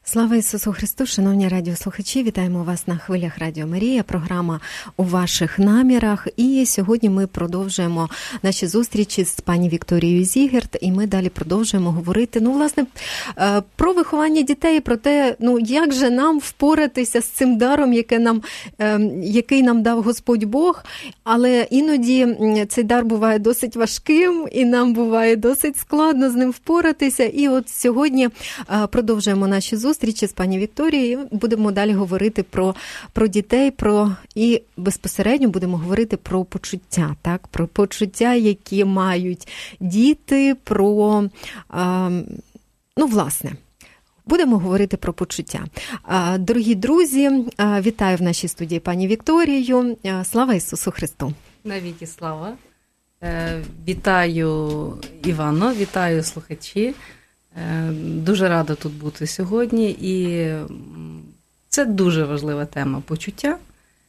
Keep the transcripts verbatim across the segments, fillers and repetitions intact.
Слава Ісусу Христу, шановні радіослухачі, вітаємо вас на хвилях Радіо Марія, програма «У ваших намірах». І сьогодні ми продовжуємо наші зустрічі з пані Вікторією Зігерт, і ми далі продовжуємо говорити, ну, власне, про виховання дітей, про те, ну, як же нам впоратися з цим даром, яке нам, який нам дав Господь Бог, але іноді цей дар буває досить важким, і нам буває досить складно з ним впоратися. І от сьогодні продовжуємо наші зустрічі зустрічі з пані Вікторією, будемо далі говорити про, про дітей, про і безпосередньо будемо говорити про почуття, так, про почуття, які мають діти, про, а, ну, власне, будемо говорити про почуття. А, дорогі друзі, а, вітаю в нашій студії пані Вікторію. А, слава Ісусу Христу! Навіки слава! Е, вітаю Івано, вітаю слухачі. Дуже рада тут бути сьогодні, і це дуже важлива тема почуття.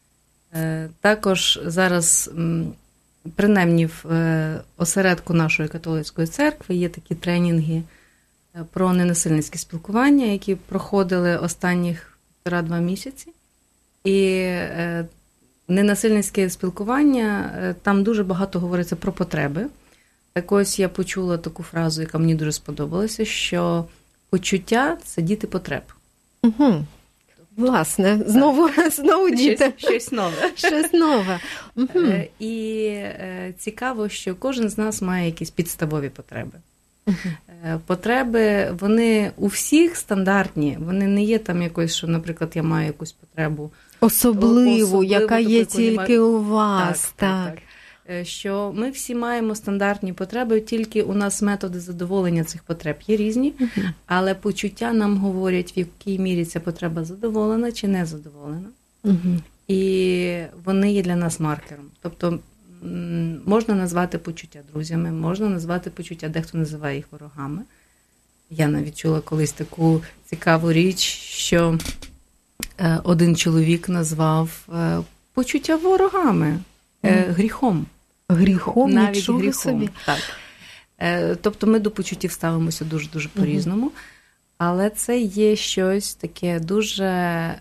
Також зараз, принаймні в осередку нашої католицької церкви, є такі тренінги про ненасильницьке спілкування, які проходили останніх півтора-два місяці. І ненасильницьке спілкування, там дуже багато говориться про потреби. Так ось я почула таку фразу, яка мені дуже сподобалася, що почуття – це діти потреб. Угу. Власне, знову, знову діти. Щось, щось нове. Щось нове. Угу. І цікаво, що кожен з нас має якісь підставові потреби. Угу. Потреби, вони у всіх стандартні, вони не є там якось, що, наприклад, я маю якусь потребу особливу, особливу яка є тільки у вас. Так, так, так. так. Що ми всі маємо стандартні потреби, тільки у нас методи задоволення цих потреб є різні, uh-huh. але почуття нам говорять, в якій мірі ця потреба задоволена чи не задоволена. Uh-huh. І вони є для нас маркером. Тобто можна назвати почуття друзями, можна назвати почуття, дехто називає їх ворогами. Я навіть чула колись таку цікаву річ, що один чоловік назвав почуття ворогами, uh-huh. гріхом. Гріхом, навіть нічого гріхом. собі. Так. Тобто ми до почуттів ставимося дуже-дуже по-різному, угу. але це є щось таке дуже е,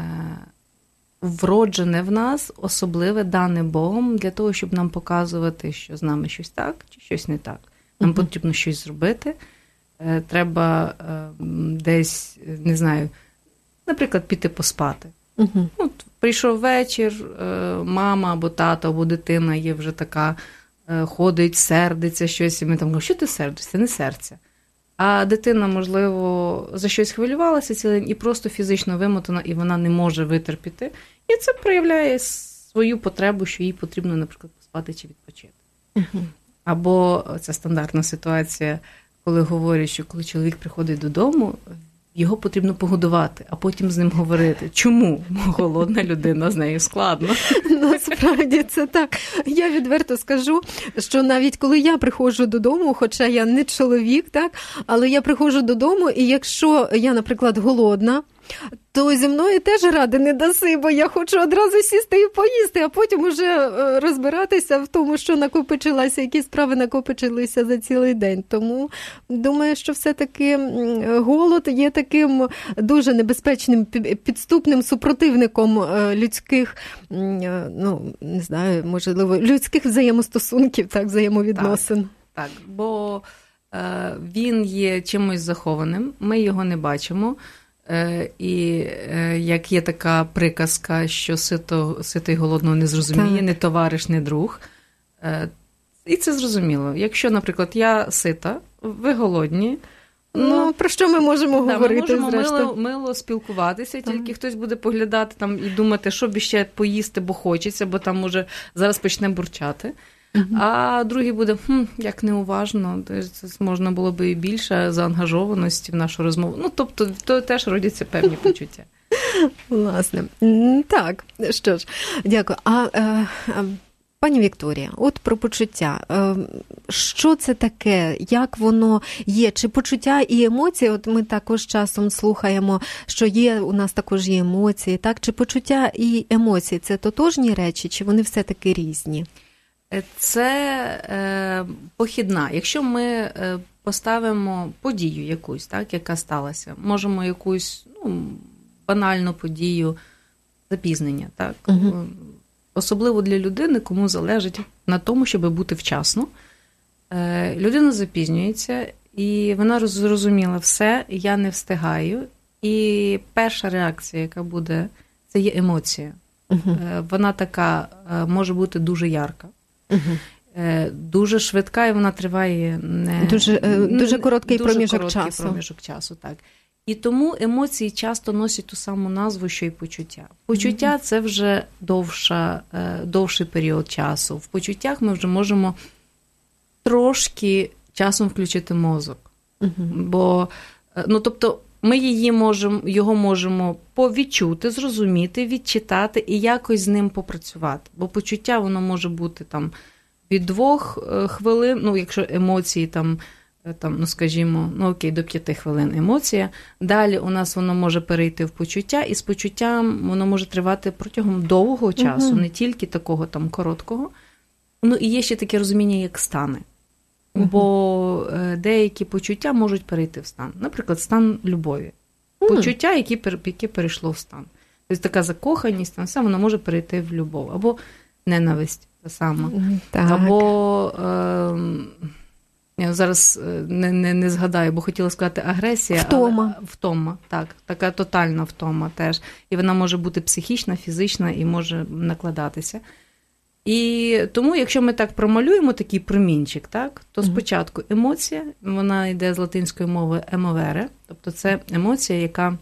вроджене в нас, особливе, дане Богом, для того, щоб нам показувати, що з нами щось так чи щось не так. Нам угу. потрібно щось зробити, е, треба е, десь, не знаю, наприклад, піти поспати. Угу. От, прийшов вечір, мама або тато, або дитина є вже така, ходить, сердиться щось, і ми там говоримо, що ти сердишся? Не серця. А дитина, можливо, за щось хвилювалася цілий день і просто фізично вимотана, і вона не може витерпіти. І це проявляє свою потребу, що їй потрібно, наприклад, поспати чи відпочити. Угу. Або це стандартна ситуація, коли говорять, що коли чоловік приходить додому, його потрібно погодувати, а потім з ним говорити. Чому? Голодна людина, з нею складно. Насправді це так. Я відверто скажу, що навіть коли я приходжу додому, хоча я не чоловік, так, але я приходжу додому, і якщо я, наприклад, голодна, то зі мною теж ради не даси, бо я хочу одразу сісти і поїсти, а потім уже розбиратися в тому, що накопичилося, які справи накопичилися за цілий день. Тому думаю, що все-таки голод є таким дуже небезпечним, підступним супротивником людських, ну, не знаю, можливо, людських взаємостосунків, так, взаємовідносин. Так, так, бо е, він є чимось захованим, ми його не бачимо. І як є така приказка, що сито, ситий голодного не зрозуміє, так. не товариш, не друг. І це зрозуміло. Якщо, наприклад, я сита, ви голодні, ну, ну про що ми можемо да, говорити? Ми можемо мило, мило спілкуватися, так. тільки хтось буде поглядати там і думати, що б ще поїсти, бо хочеться, бо там може зараз почне бурчати. Uh-huh. А другий буде, хм, як неуважно, це можна було б і більше заангажованості в нашу розмову. Ну, тобто, то теж родяться певні почуття. Власне. Так, що ж, дякую. А, а, а пані Вікторія, от про почуття. Що це таке? Як воно є? Чи почуття і емоції? От ми також часом слухаємо, що є, у нас також є емоції, так? Чи почуття і емоції – це тотожні речі, чи вони все-таки різні? Це е, похідна. Якщо ми е, поставимо подію якусь, так, яка сталася. Можемо якусь, ну, банальну подію запізнення, так. Угу. Особливо для людини, кому залежить на тому, щоб бути вчасно. Людина запізнюється, і вона зрозуміла все, я не встигаю. І перша реакція, яка буде, це є емоція. Uh-huh. Вона така, може бути дуже ярка, uh-huh. дуже швидка, і вона триває не... Дуже, дуже короткий дуже проміжок короткий часу. проміжок часу, так. І тому емоції часто носять ту саму назву, що й почуття. Почуття uh-huh. – це вже довша, довший період часу. В почуттях ми вже можемо трошки часом включити мозок. Uh-huh. Бо, ну, тобто, ми її можемо, його можемо повідчути, зрозуміти, відчитати і якось з ним попрацювати. Бо почуття, воно може бути там від двох хвилин, ну, якщо емоції там, там, ну, скажімо, ну, окей, до п'яти хвилин емоція. Далі у нас воно може перейти в почуття, і з почуттям воно може тривати протягом довгого часу, uh-huh. не тільки такого там короткого. Ну, і є ще таке розуміння, як стани. Бо деякі почуття можуть перейти в стан. Наприклад, стан любові. Почуття, яке, яке перейшло в стан. Тобто така закоханість, там все, воно може перейти в любов. Або ненависть та сама. Так. Або, е, я зараз не, не, не згадаю, бо хотіла сказати агресія. Втома. Але, втома, так. Така тотальна втома теж. І вона може бути психічна, фізична і може накладатися. І тому, якщо ми так промалюємо такий промінчик, так, то спочатку емоція, вона йде з латинської мови емовере, тобто це емоція, яка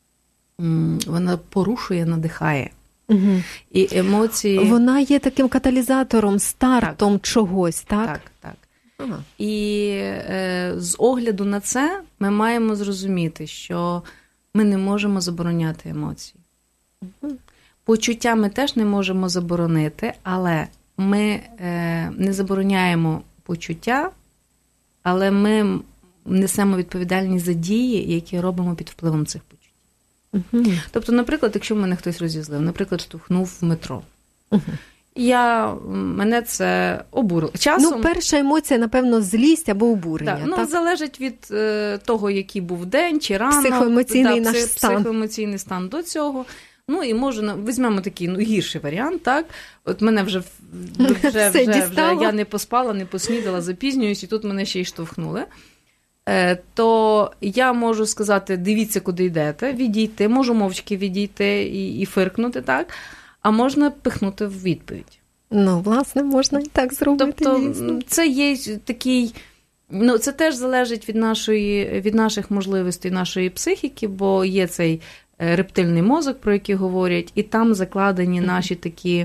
вона порушує, надихає. Угу. І емоції... Вона є таким каталізатором, стартом так. чогось, так? Так, так. Ага. І е, з огляду на це ми маємо зрозуміти, що ми не можемо забороняти емоції. Угу. Почуття ми теж не можемо заборонити, але ми е, не забороняємо почуття, але ми несемо відповідальність за дії, які робимо під впливом цих почуттів. Uh-huh. Тобто, наприклад, якщо мене хтось розізлив, наприклад, штовхнув в метро, uh-huh. я, мене це обурило. Часом, ну, перша емоція, напевно, злість або обурення. Так, ну, так? залежить від е, того, який був день чи ранок. Психоемоційний да, наш псих, стан. Психоемоційний стан до цього. Ну, і може, візьмемо такий, ну, гірший варіант, так? От мене вже, вже, вже, вже я не поспала, не поснідала, запізнююсь, і тут мене ще й штовхнули. Е, то я можу сказати, дивіться, куди йдете, відійти, можу мовчки відійти і, і фиркнути, так? А можна пихнути в відповідь. Ну, власне, можна і так зробити. Тобто, дійсно. Це є такий... Ну, це теж залежить від нашої, від наших можливостей, нашої психіки, бо є цей рептильний мозок, про який говорять, і там закладені наші такі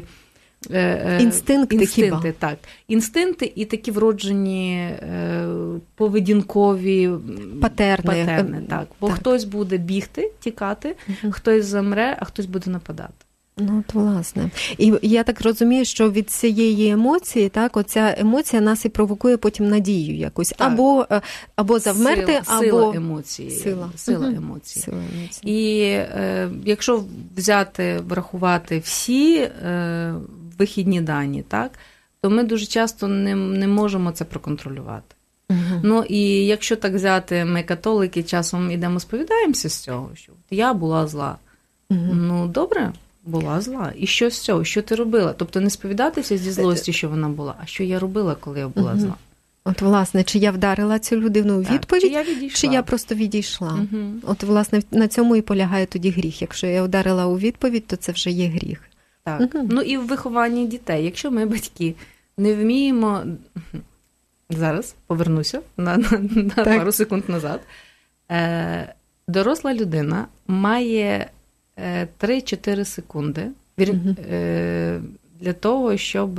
е, інстинкти, інстинкти, так. Інстинкти і такі вроджені е, поведінкові патерни. патерни так. Бо так. Хтось буде бігти, тікати, угу. хтось замре, а хтось буде нападати. Ну, от, власне. І я так розумію, що від цієї емоції, так, оця емоція нас і провокує потім надію якусь. Так. Або, або завмерти, сила, або... Сила емоції. Сила, сила угу. емоцій. Сила емоцій. І е, якщо взяти, врахувати всі е, вихідні дані, так, то ми дуже часто не, не можемо це проконтролювати. Угу. Ну, і якщо так взяти, ми католики часом ідемо сповідаємося з цього, що я була зла. Угу. Ну, добре. Була зла. І що з цього? Що ти робила? Тобто не сповідатися зі злості, що вона була, а що я робила, коли я була зла. От, власне, чи я вдарила цю людину у відповідь, чи я відійшла. Чи я просто відійшла. Угу. От, власне, на цьому і полягає тоді гріх. Якщо я вдарила у відповідь, то це вже є гріх. Так. Угу. Ну і в вихованні дітей. Якщо ми, батьки, не вміємо... Зараз повернуся на, на, на пару секунд назад. Е, доросла людина має... три-чотири секунди uh-huh. для того, щоб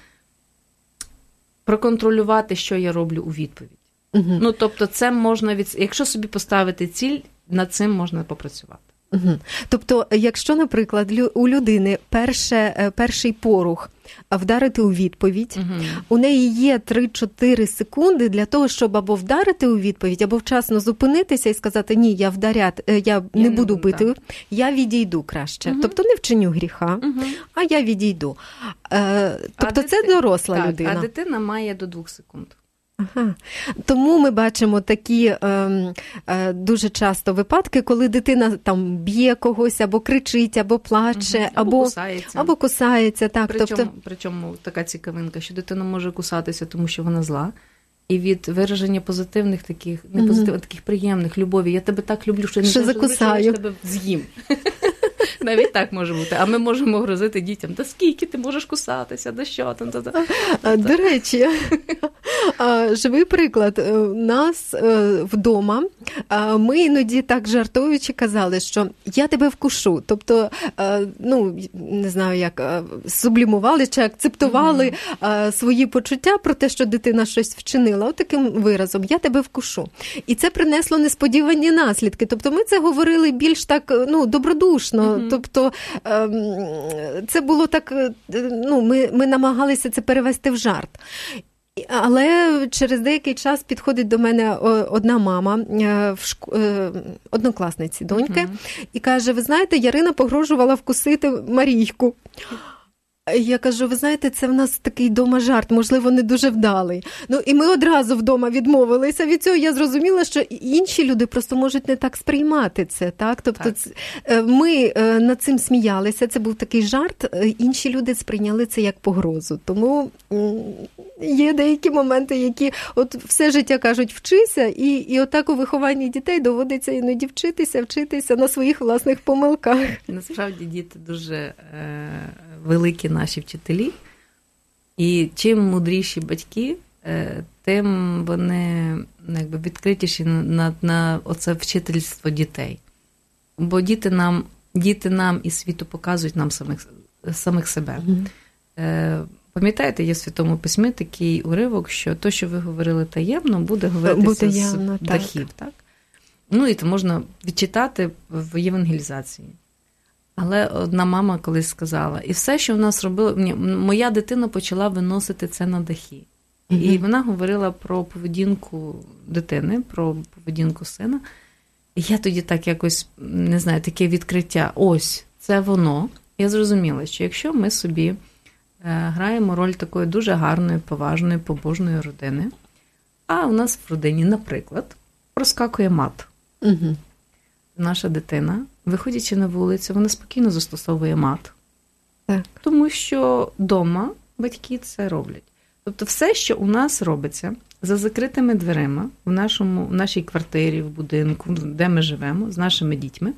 проконтролювати, що я роблю у відповідь. Uh-huh. Ну, тобто, це можна від... якщо собі поставити ціль, над цим можна попрацювати. Угу. Тобто, якщо, наприклад, у людини перше, перший порух вдарити у відповідь, угу. у неї є три-чотири секунди для того, щоб або вдарити у відповідь, або вчасно зупинитися і сказати, ні, я вдаряти, я, я не буду не, бити, так. я відійду краще. Угу. Тобто, не вчиню гріха, угу. а я відійду. Е, тобто, а це дити... доросла так, людина. А дитина має до двох секунд. Ага. Тому ми бачимо такі е, е, дуже часто випадки, коли дитина там б'є когось, або кричить, або плаче, угу. або, або кусається. Або кусається так. Причому, тобто... причому така цікавинка, що дитина може кусатися, тому що вона зла. І від вираження позитивних таких, не позитивних, mm-hmm. таких приємних, любові. Я тебе так люблю, що я не що знаю, закусаю. Що я тебе з'їм. Навіть так може бути. А ми можемо грозити дітям, та скільки ти можеш кусатися, да що там. Та, та. А, до речі, живий приклад. У нас вдома ми іноді так жартуючи казали, що я тебе вкушу. Тобто, ну, не знаю як, сублімували чи акцептували mm-hmm. свої почуття про те, що дитина щось вчинила. От таким виразом, я тебе вкушу. І це принесло несподівані наслідки. Тобто ми це говорили більш так, ну, добродушно. Mm-hmm. Тобто це було так, ну, ми, ми намагалися це перевести в жарт. Але через деякий час підходить до мене одна мама, в шк... однокласниці доньки, mm-hmm. і каже, ви знаєте, Ярина погрожувала вкусити Марійку. Я кажу, ви знаєте, це в нас такий дома жарт, можливо, не дуже вдалий. Ну, і ми одразу вдома відмовилися від цього. Я зрозуміла, що інші люди просто можуть не так сприймати це, так? Тобто так. Це, ми над цим сміялися, це був такий жарт, інші люди сприйняли це як погрозу. Тому є деякі моменти, які от все життя кажуть, вчися, і, і отак у вихованні дітей доводиться іноді вчитися, вчитися на своїх власних помилках. Насправді діти дуже е, великі наші вчителі, і чим мудріші батьки, е, тим вони якби відкритіші на, на, на оце вчительство дітей. Бо діти нам, діти нам і світу показують нам самих, самих себе. Mm-hmm. Е, Пам'ятаєте, є в Святому Письмі такий уривок, що то, що ви говорили таємно, буде говоритися з явно, дахів. Так. Так? Ну, і це можна відчитати в євангелізації. Але одна мама колись сказала, і все, що в нас робила, моя дитина почала виносити це на дахи. Mm-hmm. І вона говорила про поведінку дитини, про поведінку сина. І я тоді так якось, не знаю, таке відкриття, ось, це воно. Я зрозуміла, що якщо ми собі граємо роль такої дуже гарної, поважної, побожної родини, а у нас в родині, наприклад, проскакує мат. Угу. Наша дитина, виходячи на вулицю, вона спокійно застосовує мат. Так. Тому що вдома батьки це роблять. Тобто все, що у нас робиться за закритими дверима в, нашому, в нашій квартирі, в будинку, де ми живемо, з нашими дітьми,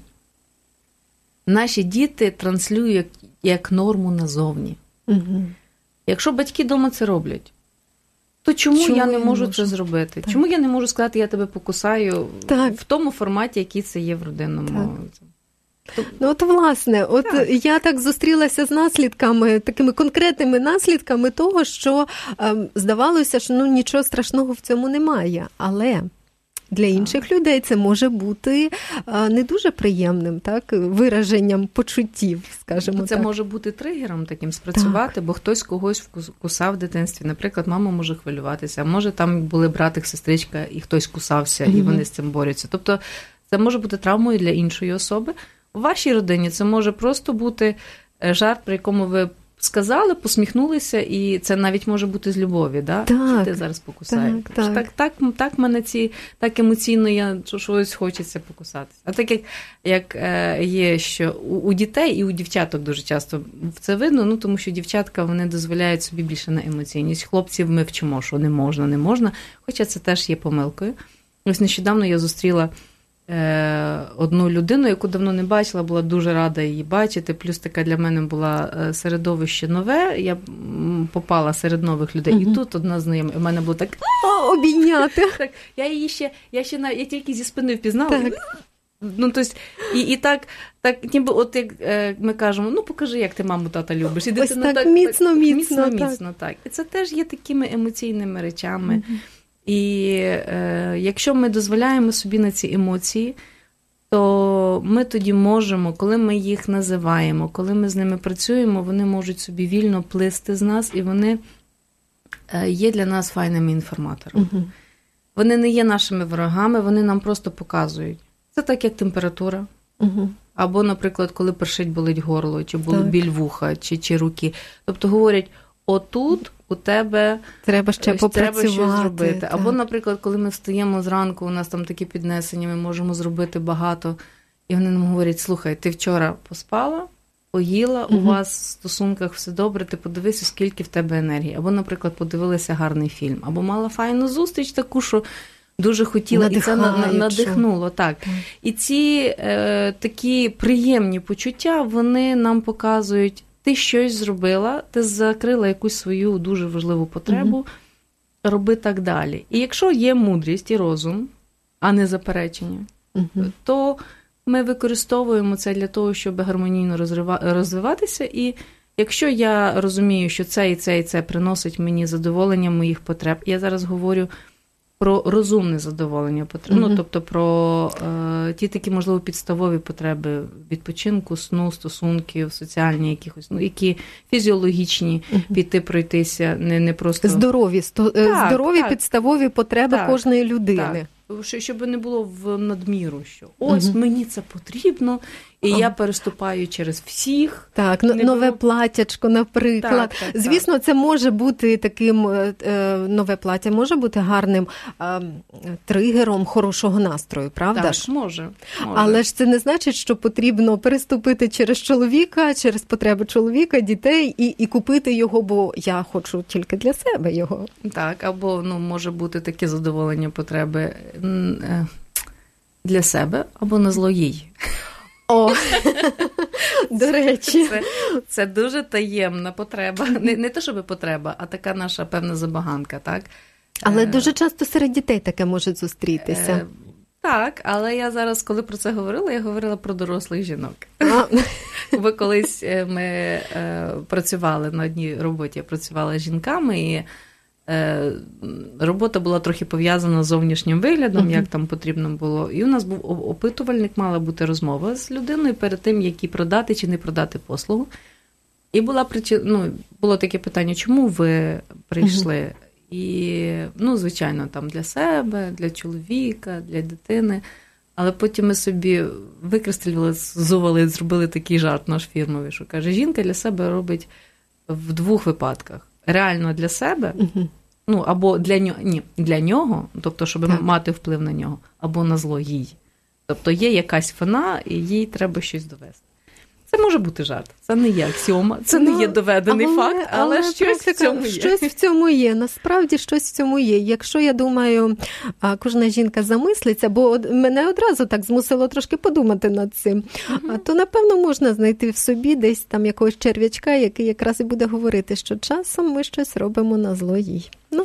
наші діти транслюють як, як норму назовні. Угу. Якщо батьки вдома це роблять, то чому, чому я не можу, можу це зробити? Так. Чому я не можу сказати, я тебе покусаю так. в тому форматі, який це є в родинному? Так. Ну от, власне, от так. я так зустрілася з наслідками, такими конкретними наслідками того, що е, здавалося, що ну нічого страшного в цьому немає, але для інших людей це може бути не дуже приємним, так, вираженням почуттів, скажімо це так. може бути тригером таким спрацювати, так. бо хтось когось вкусав в дитинстві. Наприклад, мама може хвилюватися, може там були братик, сестричка, і хтось кусався, mm-hmm. і вони з цим борються. Тобто це може бути травмою для іншої особи. У вашій родині це може просто бути жарт, при якому ви сказали, посміхнулися, і це навіть може бути з любові, да? Так, ти зараз покусаєш. Так, так. Так, так, так мене ці, так емоційно я щось хочеться покусатися. А так як, як е, є, що у, у дітей і у дівчаток дуже часто це видно, ну тому що дівчатка, вони дозволяють собі більше на емоційність. Хлопців ми вчимо, що не можна, не можна, хоча це теж є помилкою. Ось нещодавно я зустріла одну людину, яку давно не бачила, була дуже рада її бачити, плюс така для мене була середовище нове, я попала серед нових людей, угу. і тут одна знайома, у мене було так обійняти. Так, я її ще, я ще я тільки зі спини впізнала. Так. Ну, то есть, і, і так, так, ніби, от як ми кажемо, ну, покажи, як ти маму, тата любиш. І ось так, так міцно, міцно, міцно, міцно, так. І це теж є такими емоційними речами. Угу. І е, якщо ми дозволяємо собі на ці емоції, то ми тоді можемо, коли ми їх називаємо, коли ми з ними працюємо, вони можуть собі вільно плисти з нас, і вони е, є для нас файними інформаторами. Угу. Вони не є нашими ворогами, вони нам просто показують. Це так, як температура. Угу. Або, наприклад, коли першить, болить горло, чи болить біль вуха, чи, чи руки. Тобто говорять, отут у тебе треба ще попрацювати. Треба щось зробити. Так. Або, наприклад, коли ми встаємо зранку, у нас там такі піднесення, ми можемо зробити багато, і вони нам говорять, слухай, ти вчора поспала, поїла, угу. у вас в стосунках все добре, ти подивися, скільки в тебе енергії. Або, наприклад, подивилися гарний фільм, або мала файну зустріч таку, що дуже хотіла, і це надихнуло. Так. так. І ці е, такі приємні почуття, вони нам показують, ти щось зробила, ти закрила якусь свою дуже важливу потребу, угу. роби так далі. І якщо є мудрість і розум, а не заперечення, угу. то ми використовуємо це для того, щоб гармонійно розвиватися. І якщо я розумію, що це і це і це приносить мені задоволення моїх потреб, я зараз говорю про розумне задоволення потреб, mm-hmm. ну, тобто про е, ті такі, можливо, підставові потреби відпочинку, сну, стосунків, соціальні якихось, ну, які фізіологічні, mm-hmm. піти, пройтися, не, не просто... Здорові, сто, так, здорові так, підставові потреби так, кожної людини. Так. Щоб не було в надміру, що ось угу. мені це потрібно, і ага. я переступаю через всіх. Так, не нове було... платтячко, наприклад. Так, так, Звісно, так. це може бути таким, е, нове плаття може бути гарним е, тригером хорошого настрою, правда так, ж? може, може. Але ж це не значить, що потрібно переступити через чоловіка, через потреби чоловіка, дітей і, і купити його, бо я хочу тільки для себе його. Так, або, ну, може бути таке задоволення потреби для себе або на зло їй. О, до речі. Це, це дуже таємна потреба. Не, не те, щоб потреба, а така наша певна забаганка, так? Але дуже часто серед дітей таке може зустрітися. Е, так, але я зараз, коли про це говорила, я говорила про дорослих жінок. Бо колись ми е, працювали на одній роботі, я працювала з жінками, і робота була трохи пов'язана з зовнішнім виглядом, uh-huh. як там потрібно було. І у нас був опитувальник, мала бути розмова з людиною перед тим, як їй продати чи не продати послугу. І була причина, ну, було таке питання, чому ви прийшли? Uh-huh. І, ну, звичайно, там для себе, для чоловіка, для дитини. Але потім ми собі викристалювали, зували, зробили такий жарт наш фірмовий, що каже, жінка для себе робить в двох випадках. Реально для себе, uh-huh. ну, або для нього, ні, для нього, тобто, щоб так. мати вплив на нього, або на зло їй. Тобто є якась вина, і їй треба щось довести. Це може бути жарт, це не є аксіома, це ну, не є доведений але, факт, але, але щось в цьому є. Щось в цьому є, насправді щось в цьому є. Якщо, я думаю, кожна жінка замислиться, бо мене одразу так змусило трошки подумати над цим, угу. то, напевно, можна знайти в собі десь там якогось черв'ячка, який якраз і буде говорити, що часом ми щось робимо на зло їй. Ну.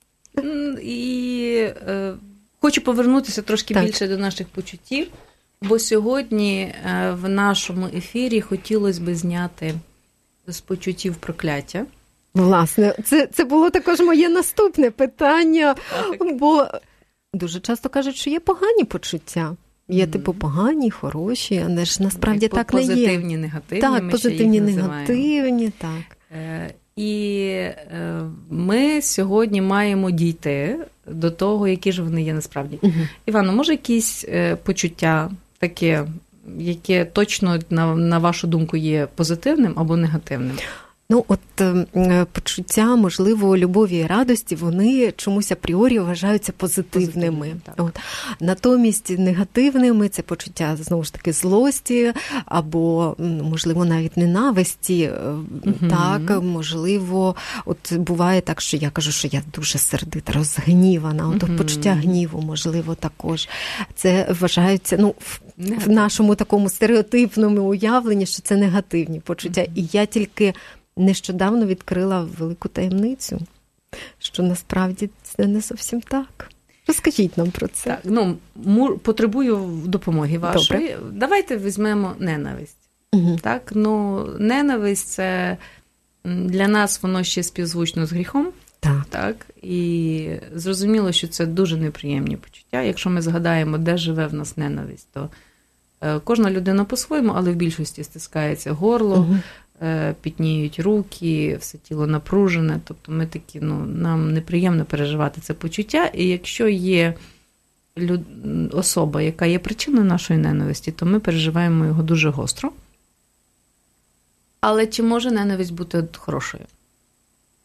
І е, хочу повернутися трошки так. більше до наших почуттів. Бо сьогодні в нашому ефірі хотілося б зняти з почуттів прокляття. Власне, це, це було також моє наступне питання, так. бо дуже часто кажуть, що є погані почуття. Є, mm. типу, погані, хороші, але ж насправді По- так не є. Позитивні, негативні. Так, ми позитивні, ще їх негативні, так. І ми сьогодні маємо дійти до того, які ж вони є насправді. Uh-huh. Івано, може якісь почуття таке, яке точно, на, на вашу думку, є позитивним або негативним? Ну, от почуття, можливо, любові і радості, вони чомусь апріорі вважаються позитивними. От. Натомість негативними – це почуття, знову ж таки, злості або, можливо, навіть ненависті. Mm-hmm. Так, можливо, от буває так, що я кажу, що я дуже сердита, розгнівана. От mm-hmm. почуття гніву, можливо, також. Це вважаються, ну, в, в нашому такому стереотипному уявленні, що це негативні почуття. Mm-hmm. І я тільки нещодавно відкрила велику таємницю, що насправді це не зовсім так. Розкажіть нам про це. Так, ну, мур, потребую допомоги вашої. Добре. Давайте візьмемо ненависть. Угу. Так, ну, ненависть – це для нас воно ще співзвучно з гріхом. Так. Так. І зрозуміло, що це дуже неприємні почуття. Якщо ми згадаємо, де живе в нас ненависть, то кожна людина по-своєму, але в більшості стискається горло, угу. пітніють руки, все тіло напружене. Тобто ми такі, ну, нам неприємно переживати це почуття. І якщо є люд... особа, яка є причиною нашої ненависті, то ми переживаємо його дуже гостро. Але чи може ненависть бути хорошою?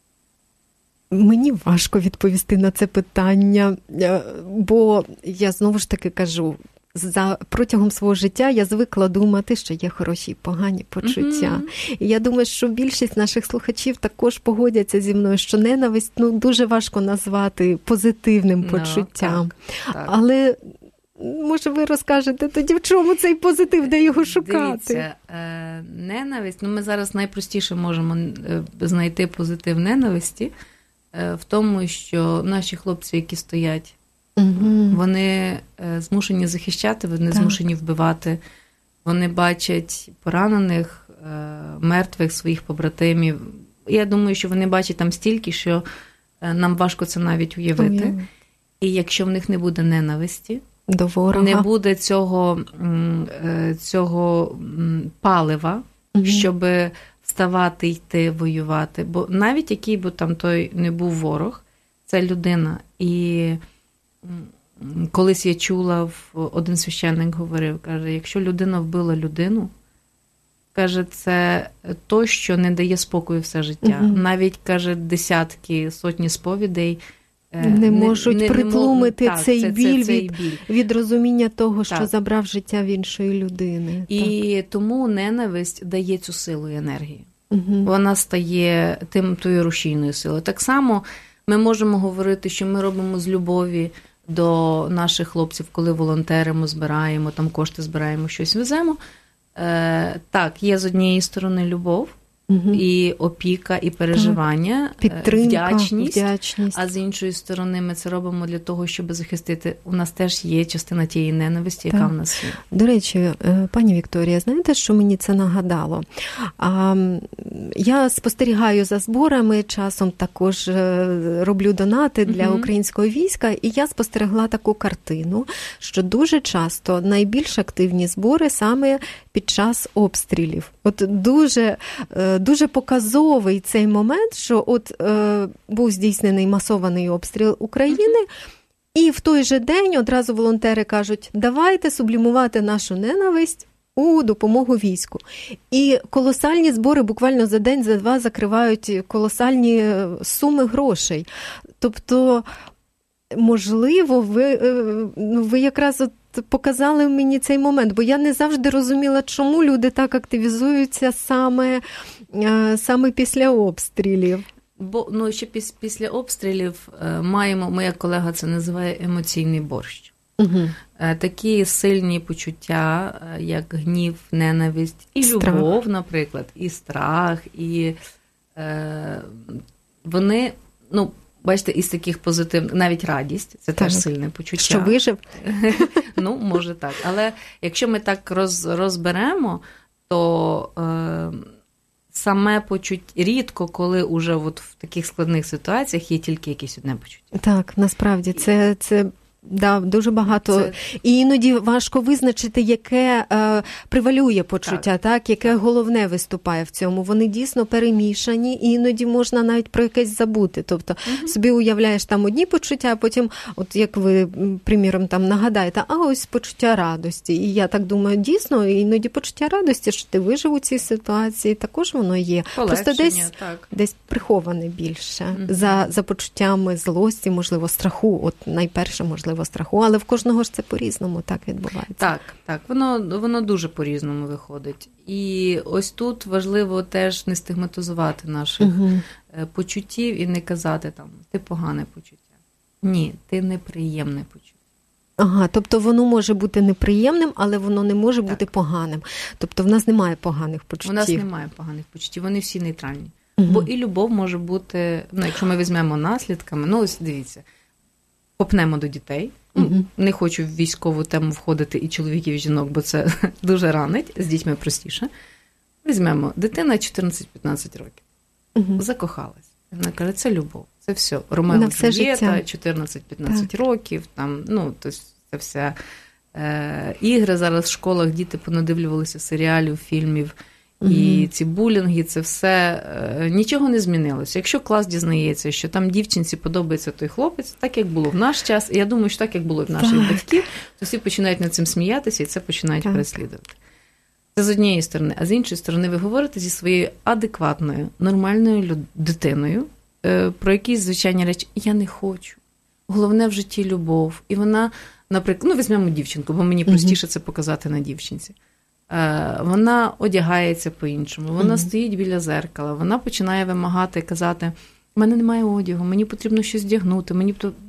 Мені важко відповісти на це питання, бо я знову ж таки кажу, за протягом свого життя я звикла думати, що є хороші і погані почуття. Mm-hmm. І я думаю, що більшість наших слухачів також погодяться зі мною, що ненависть, ну, дуже важко назвати позитивним no, почуттям. Так, так. Але, може, ви розкажете тоді, в чому цей позитив, де його шукати? Дивіться, ненависть, ну, ми зараз найпростіше можемо знайти позитив ненависті в тому, що наші хлопці, які стоять, угу. вони змушені захищати, вони так. змушені вбивати, вони бачать поранених, мертвих своїх побратимів. Я думаю, що вони бачать там стільки, що нам важко це навіть уявити. Уявити. І якщо в них не буде ненависті, до ворога, не буде цього, цього палива, угу. щоб вставати, йти, воювати. Бо навіть який би там той не був ворог, це людина. І колись я чула, один священник говорив, каже, якщо людина вбила людину, каже, це то, що не дає спокою все життя. Угу. Навіть, каже, десятки, сотні сповідей не, не можуть не, притлумити не, цей, так, біль, це, це, від, біль від розуміння того, що так. забрав життя в іншої людини. І так. тому ненависть дає цю силу і енергію. Угу. Вона стає тим тою рушійною силою. Так само ми можемо говорити, що ми робимо з любові до наших хлопців, коли волонтеримо, збираємо, там кошти збираємо, щось веземо. Е, так, є з однієї сторони любов, угу. і опіка, і переживання, підтримка, вдячність, вдячність. А з іншої сторони ми це робимо для того, щоб захистити. У нас теж є частина тієї ненависті, яка так. в нас є. До речі, пані Вікторія, знаєте, що мені це нагадало? А, я спостерігаю за зборами, часом також роблю донати для угу. українського війська, і я спостерегла таку картину, що дуже часто найбільш активні збори саме під час обстрілів. От дуже Дуже показовий цей момент, що от е, був здійснений масований обстріл України, і в той же день одразу волонтери кажуть, давайте сублімувати нашу ненависть у допомогу війську. І колосальні збори буквально за день, за два закривають колосальні суми грошей. Тобто, можливо, ви, ви якраз от показали мені цей момент, бо я не завжди розуміла, чому люди так активізуються саме, саме після обстрілів. Бо ну, ще піс, після обстрілів маємо, моя колега це називає емоційний борщ. Угу. Такі сильні почуття, як гнів, ненависть і страх. Любов, наприклад, і страх, і е, вони, ну, бачите, із таких позитивних, навіть радість, це так. теж сильне почуття. Що вижив? Ну, може так. Але якщо ми так роз, розберемо, то е, саме почуття, рідко, коли уже от в таких складних ситуаціях є тільки якесь одне почуття. Так, насправді, це... це... Да, дуже багато. Це... І іноді важко визначити, яке е, превалює почуття, так. так, яке головне виступає в цьому. Вони дійсно перемішані, і іноді можна навіть про якесь забути. Тобто угу. собі уявляєш там одні почуття, а потім, от як ви, приміром, там нагадаєте, а ось почуття радості. І я так думаю, дійсно, іноді почуття радості, що ти вижив у цій ситуації, також воно є. Просто десь, десь приховане більше. Угу. За, за почуттями злості, можливо, страху. От найперше, можливо, страху, але в кожного ж це по-різному так відбувається. Так, так, воно, воно дуже по-різному виходить. І ось тут важливо теж не стигматизувати наших угу. почуттів і не казати там, ти погане почуття. Ні, ти неприємне почуття. Ага, тобто воно може бути неприємним, але воно не може так. бути поганим. Тобто в нас немає поганих почуттів. У нас немає поганих почуттів, вони всі нейтральні. Угу. Бо і любов може бути, ну, якщо ми візьмемо наслідками, ну ось дивіться, попнемо до дітей. Mm-hmm. Не хочу в військову тему входити і чоловіків, і жінок, бо це дуже ранить, з дітьми простіше. Візьмемо, дитина чотирнадцять-п'ятнадцять років. Mm-hmm. Закохалась. Вона каже, це любов, це все. Ромео Джульєта, чотирнадцять-п'ятнадцять так. років, там, ну, то це все. Е, ігри зараз в школах, діти понадивлювалися серіалів, фільмів. І mm-hmm. ці булінги, це все, нічого не змінилося. Якщо клас дізнається, що там дівчинці подобається той хлопець, так як було в наш час, і я думаю, що так як було в наших так. батьків, то всі починають над цим сміятися і це починають так. переслідувати. Це з однієї сторони. А з іншої сторони ви говорите зі своєю адекватною, нормальною люд... дитиною, е, про якісь звичайні речі. Я не хочу. Головне в житті любов. І вона, наприклад, ну, візьмемо дівчинку, бо мені простіше це показати на дівчинці. Е, вона одягається по-іншому, вона mm-hmm. стоїть біля зеркала, вона починає вимагати, казати, в мене немає одягу, мені потрібно щось вдягнути, мені потрібно...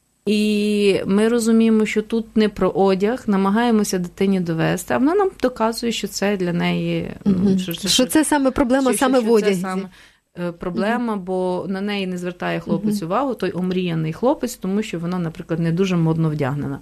І ми розуміємо, що тут не про одяг, намагаємося дитині довести, а вона нам доказує, що це для неї... Mm-hmm. Що, що, що це саме проблема, що, саме що, в одязі. Це саме проблема, mm-hmm. бо на неї не звертає хлопець mm-hmm. увагу, той омріяний хлопець, тому що вона, наприклад, не дуже модно вдягнена.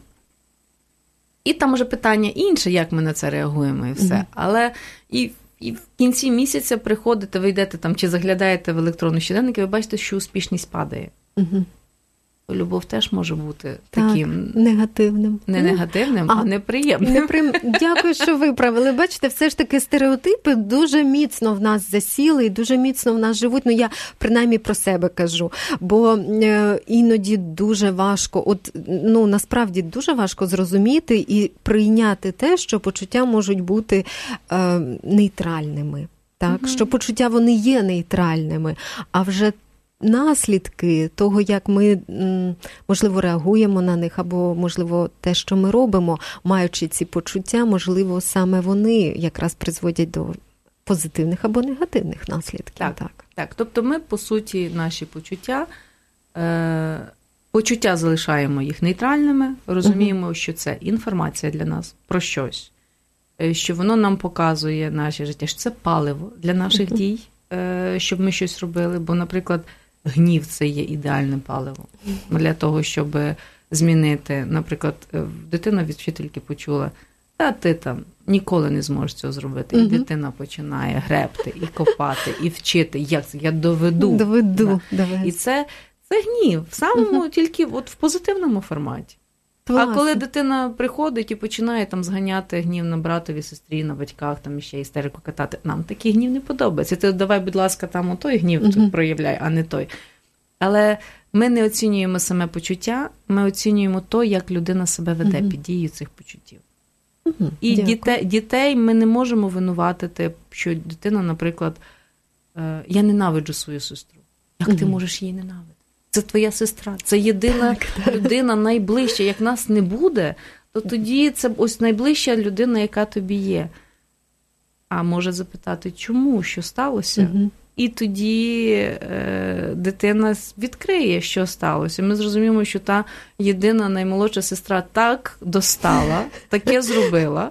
І там вже питання інше, як ми на це реагуємо і все. Mm-hmm. Але і, і в кінці місяця приходите, ви йдете там, чи заглядаєте в електронний щоденник, і ви бачите, що успішність падає. Mm-hmm. Любов теж може бути таким... Так, негативним. Не негативним, а, а неприємним. Непри... Дякую, що виправили. Бачите, все ж таки стереотипи дуже міцно в нас засіли і дуже міцно в нас живуть. Ну, я принаймні про себе кажу. Бо е, іноді дуже важко, от, ну, насправді дуже важко зрозуміти і прийняти те, що почуття можуть бути е, нейтральними. Так? Угу. Що почуття вони є нейтральними, а вже наслідки того, як ми, можливо, реагуємо на них, або, можливо, те, що ми робимо, маючи ці почуття, можливо, саме вони якраз призводять до позитивних або негативних наслідків. Так, так. так. Тобто ми, по суті, наші почуття, е- почуття залишаємо їх нейтральними, розуміємо, uh-huh. що це інформація для нас про щось, що воно нам показує наше життя, що це паливо для наших uh-huh. дій, е- щоб ми щось робили, бо, наприклад, гнів – це є ідеальне паливо для того, щоб змінити. Наприклад, дитина від вчительки почула, та ти там ніколи не зможеш цього зробити. І угу. дитина починає гребти, і копати, і вчити. Як це? Я доведу. Доведу. Да. І це, це гнів. В самому, угу. тільки от в позитивному форматі. Класно. А коли дитина приходить і починає там зганяти гнів на братові, сестрі, на батьках, там іще істерику катати, нам такий гнів не подобається. Ти давай, будь ласка, там отой гнів uh-huh. тут проявляй, а не той. Але ми не оцінюємо саме почуття, ми оцінюємо то, як людина себе веде uh-huh. під дією цих почуттів. Uh-huh. І дітей, дітей ми не можемо винуватити, що дитина, наприклад, я ненавиджу свою сестру. Як uh-huh. ти можеш її ненавидіти? Це твоя сестра, це єдина так, так. людина найближча. Як нас не буде, то тоді це ось найближча людина, яка тобі є. А може запитати, чому, що сталося? Угу. І тоді е, дитина відкриє, що сталося. Ми зрозуміємо, що та єдина наймолодша сестра так достала, таке зробила,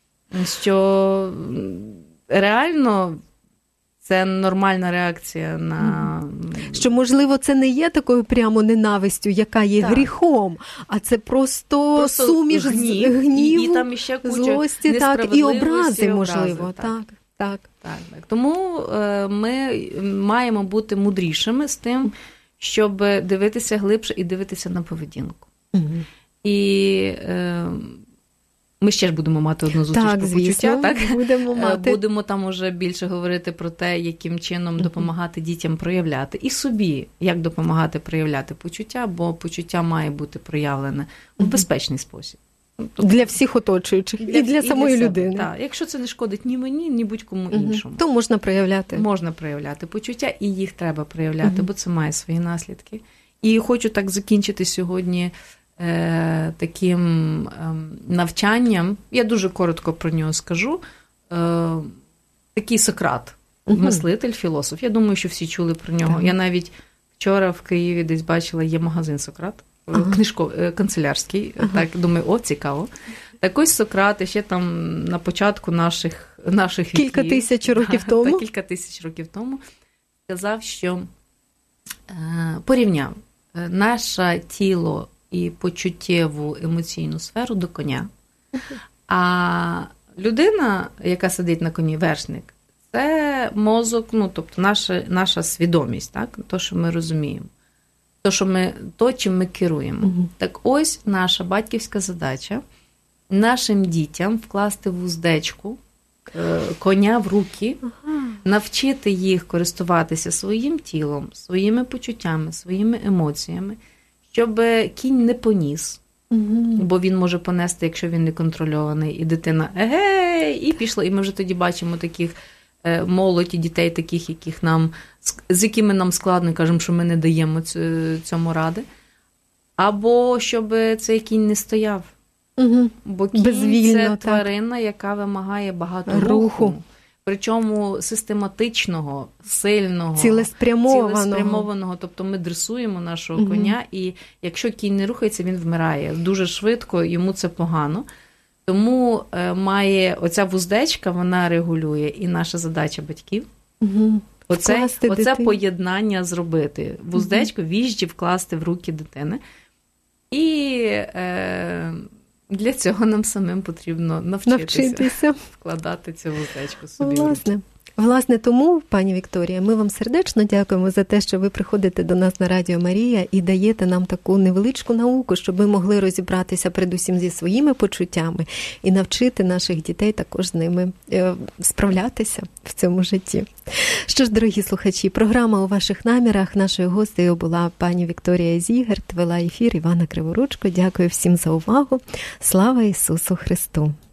що реально... Це нормальна реакція на... Що, можливо, це не є такою прямо ненавистю, яка є так. гріхом, а це просто, просто суміш гнів, гніву, і, і там іще куча злості, так, і образи, і можливо. Так. Так, так. Так, так. Тому е, ми маємо бути мудрішими з тим, щоб дивитися глибше і дивитися на поведінку. Угу. І... Е, Ми ще ж будемо мати одну зустріч так, про звісно, почуття, так? Будемо мати. Будемо там уже більше говорити про те, яким чином допомагати дітям проявляти. І собі, як допомагати проявляти почуття, бо почуття має бути проявлене в безпечний спосіб. Тобто, для всіх оточуючих, і для, і для самої для людини. Так, якщо це не шкодить ні мені, ні будь-кому угу. іншому. То можна проявляти. Можна проявляти почуття, і їх треба проявляти, угу. бо це має свої наслідки. І хочу так закінчити сьогодні Е, таким е, навчанням, я дуже коротко про нього скажу, е, такий Сократ, uh-huh. мислитель, філософ. Я думаю, що всі чули про нього. Uh-huh. Я навіть вчора в Києві десь бачила, є магазин Сократ, uh-huh. книжко, канцелярський, uh-huh. так, думаю, о, цікаво. Так ось Сократ ще там на початку наших, наших віків, кілька тисяч років та, тому, та, кілька тисяч років тому, сказав, що е, порівняв е, наше тіло і почуттєву емоційну сферу до коня. А людина, яка сидить на коні, вершник, це мозок, ну, тобто наша, наша свідомість, так? То, що ми розуміємо. То, що ми, то, чим ми керуємо. Угу. Так ось наша батьківська задача нашим дітям вкласти в уздечку коня в руки, ага. навчити їх користуватися своїм тілом, своїми почуттями, своїми емоціями, щоб кінь не поніс, угу. бо він може понести, якщо він не контрольований, і дитина егей, і пішла. І ми вже тоді бачимо таких молодь і дітей таких, яких нам, з якими нам складно, кажемо, що ми не даємо цьому ради. Або щоб цей кінь не стояв. Угу. Бо кінь Безвільно, це так. тварина, яка вимагає багато руху. руху. Причому систематичного, сильного, цілеспрямованого. цілеспрямованого. Тобто ми дресуємо нашого угу. коня, і якщо кінь не рухається, він вмирає. Дуже швидко, йому це погано. Тому е, має оця вуздечка, вона регулює, і наша задача батьків угу. оце, оце поєднання зробити. Вуздечку, угу. віжджі вкласти в руки дитини. І е, для цього нам самим потрібно навчитися, навчитися. вкладати цю вуздечку собі. Власне. Власне, тому, пані Вікторія, ми вам сердечно дякуємо за те, що ви приходите до нас на Радіо Марія і даєте нам таку невеличку науку, щоб ми могли розібратися передусім зі своїми почуттями і навчити наших дітей також з ними справлятися в цьому житті. Що ж, дорогі слухачі, програма «У ваших намірах». Нашою гостею була пані Вікторія Зігерт, вела ефір Івана Криворучко. Дякую всім за увагу. Слава Ісусу Христу!